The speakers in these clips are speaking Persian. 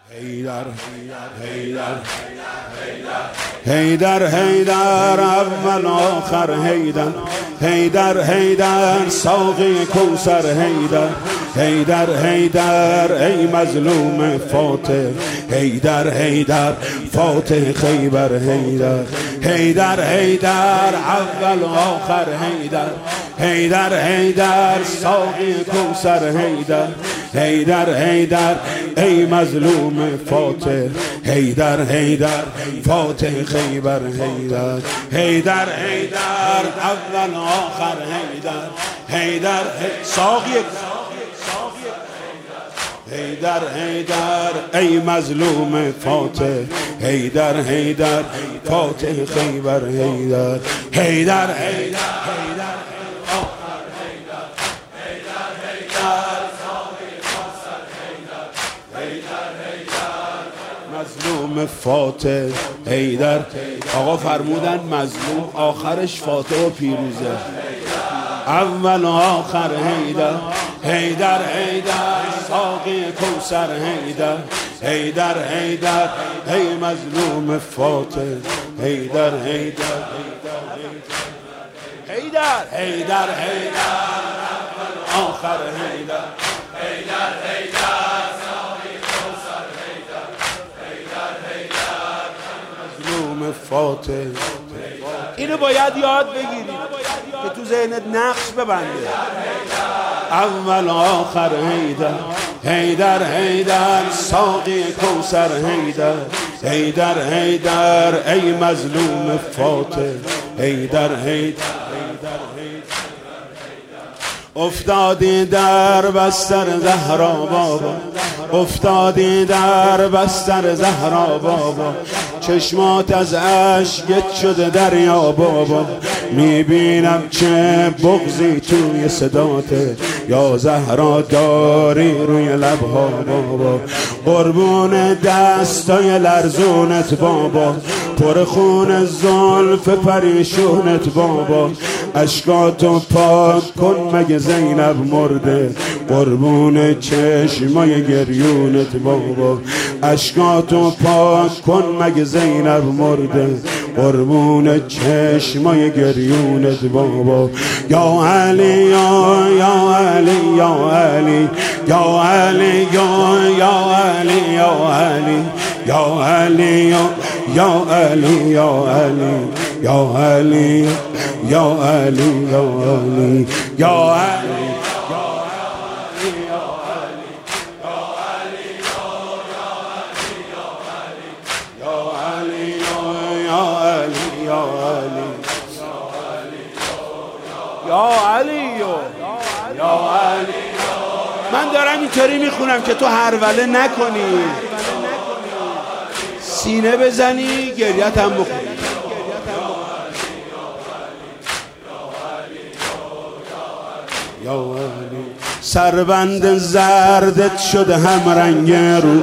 حیدر حیدر حیدر اول آخر حیدر حیدر حیدر ساقی کوثر حیدر حیدر حیدر ای مظلوم فاتح حیدر حیدر فاتح خیبر حیدر حیدر حیدر اول آخر حیدر حیدر حیدر ساقی کوثر حیدر حیدر حیدر ای مظلوم فاتح حیدر حیدر فاتح خیبر حیدر حیدر حیدر اول آخر حیدر حیدر ساقی حیدر حیدر ای مظلوم فاتح حیدر حیدر فاتح خیبر حیدر حیدر حیدر مظلوم فاتح حیدر. آقا فرمودن مظلوم آخرش فاتح و پیروزه، اول و آخر حیدر حیدر حیدر ساقی کوثر حیدر حیدر حیدر ای مظلوم فاتح حیدر حیدر حیدر حیدر حیدر آخر حیدر حیدر حیدر ساقی کوثر حیدر حیدر حیدر مظلوم فاتح. اینو باید یاد بگیرید که تو ذهنت نقش ببنده. اول آخر حیدر حیدر حیدر ساقی کوثر حیدر حیدر حیدر ای مظلوم فاتح حیدر حیدر افتادی در بستر زهرا بابا افتادی در بستر زهرا بابا چشمات از اشک شده دریا بابا میبینم چه بغضی توی صداته یا زهرا داری روی لبها بابا قربون دستای لرزونت بابا پر خون زلف پریشونت بابا اشکاتو پاک کن مگه زینب مرده قربون چشمای گریونت بابا اشکاتو پاک کن مگه زینب مرده قربون چشمای گریونت بابا یا علی یا علی یا علی یا علی یا علی یا علی یا علی یا علی یا علی یا علی یا علی یا علی من دارم اینطوری میخونم که تو هروله نکنی، سینه بزنی گریت هم بخونی. سربند زردت شده هم رنگ رو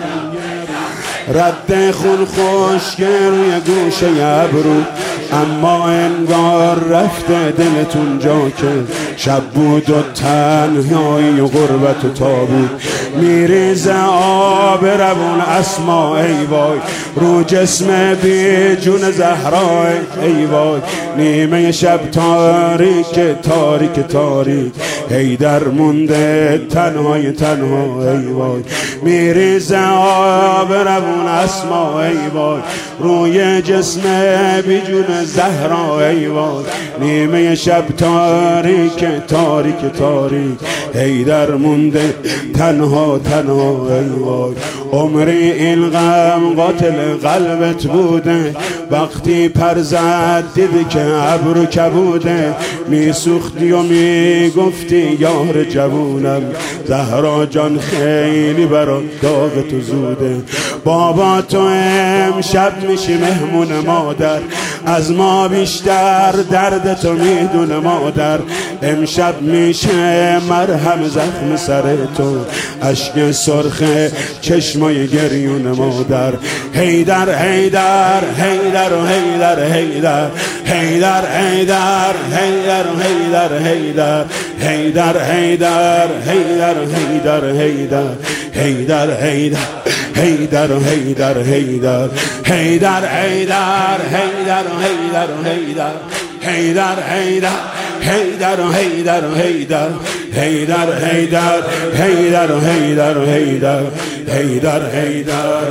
رد خون خشک روی گوشه ابرو اما انگار رفته دلتون جا که شب بود و تنهایی و غربت و تابود میریزه آب روون اسما ای وای رو جسم بی جون زهرا ای وای نیمه شب تاریک تاریک تاریک حیدر مونده تنهای تنها ای وای میریزه آب روون اسما ای وای روی جسم بی جون زهرا ای وای نیمه شب تاریک تاریک تاریک حیدر مونده تنها تنها ای وای عمری این غم قاتل قلبت بوده وقتی پر زد دیدی که ابرو کبوده میسوختی و میگفتی یار جوونم زهرا جان خیلی برات داغ تو زوده بابا تو امشب میشی مهمون مادر از ما بیشتر درد تو میدونه مادر امشب میشه مرهم زخم سر تو اشک سرخ چشمای گریون مادر حیدر حیدر حیدر حیدر و حیدر حیدر حیدر حیدر حیدر و حیدر حیدر حیدر حیدر حیدر و حیدر حیدر حیدر حیدر حیدر و حیدر حیدر حیدر حیدر حیدر و حیدر و حیدر حیدر حیدر حیدر و حیدر و حیدر حیدر حیدر حیدر و حیدر و حیدر حیدر حیدر.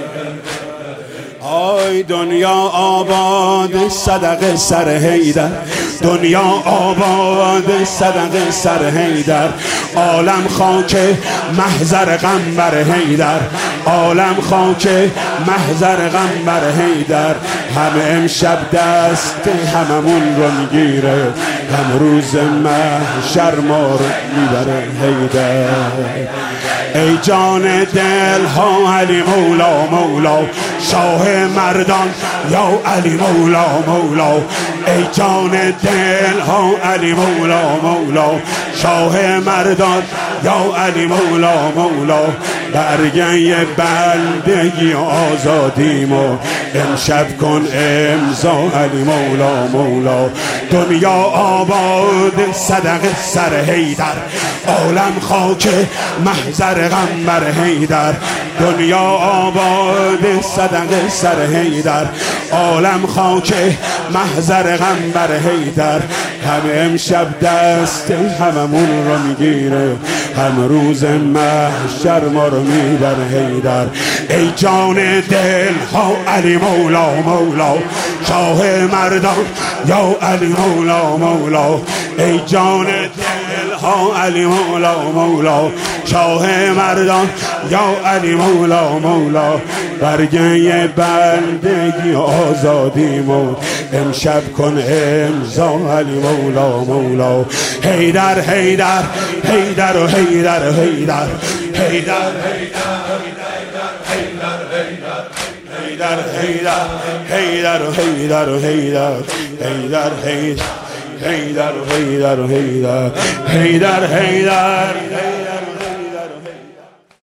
آی دنیا آباد صدق سر حیدر، دنیا آباد صدق سر حیدر، عالم خاک محضر قنبر حیدر، عالم خاک محضر قنبر حیدر. همه امشب دست هممون رو میگیره، هم روز محشر ما رو میبره حیدر. ای جان دل ها علی مولا مولا، شاه مردان یا علی مولا مولا. ای جان دل ها علی مولا مولا، شاه مردان یا علی مولا مولا. برگه بندگی آزادیمو امشب کن امضا علی مولا مولا. دنیا آباد صدق سر حیدر، عالم خاک محضر قنبر حیدر. دنیا آباد صدق سر حیدر، عالم خاک محضر قنبر حیدر. همه امشب دست هممون رو میگیره، هم روز محشر ما رو میبر حیدر. ای جان دل ها علی مولا مولا، شاه مردان یا علی مولا مولا. ای جان دل ها علی مولا مولا، شاه مردان یا علی مولا مولا. برگه بندگی آزادیمو امشب کن امضا علی مولا مولا. حیدر حیدر حیدر و حیدر حیدر حیدر حیدر حیدر حیدر و حیدر و حیدر حیدر حیدر حیدر و حیدر و حیدر حیدر حیدر حیدر